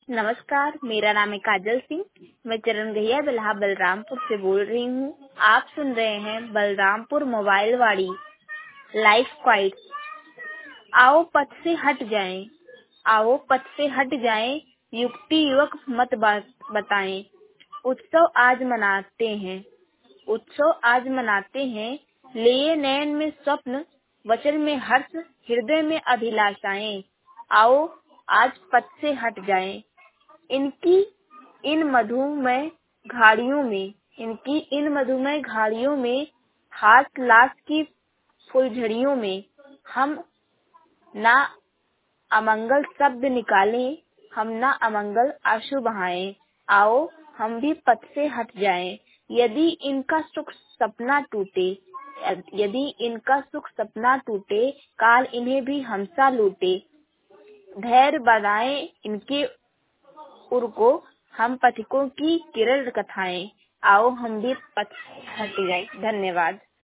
नमस्कार, मेरा नाम है काजल सिंह। मैं चरण गहिया बिल्हा बलरामपुर से बोल रही हूँ। आप सुन रहे हैं बलरामपुर मोबाइल वाड़ी लाइफ क्वाइट। आओ पथ से हट जाएं, आओ पथ से हट जाएं, युक्ति युवक मत बताएं। उत्सव आज मनाते हैं, उत्सव आज मनाते हैं। लिए नयन में स्वप्न, वचन में हर्ष, हृदय में अभिलाषाएं। आओ आज पथ से हट जाएं। इनकी इन मधुमय घाड़ियों में, इनकी इन मधुमय घाड़ियों में, हास लास की फुलझड़ियों में हम ना अमंगल शब्द निकालें, हम ना अमंगल आंसू बहाएं। आओ हम भी पथ से हट जाएं। यदि इनका सुख सपना टूटे, यदि इनका सुख सपना टूटे, काल इन्हें भी हमसा लूटे। धैर्य बनाएं इनके उर को, हम पथिकों की किरण कथाएं। आओ हम भी पथ हट जाएं। धन्यवाद।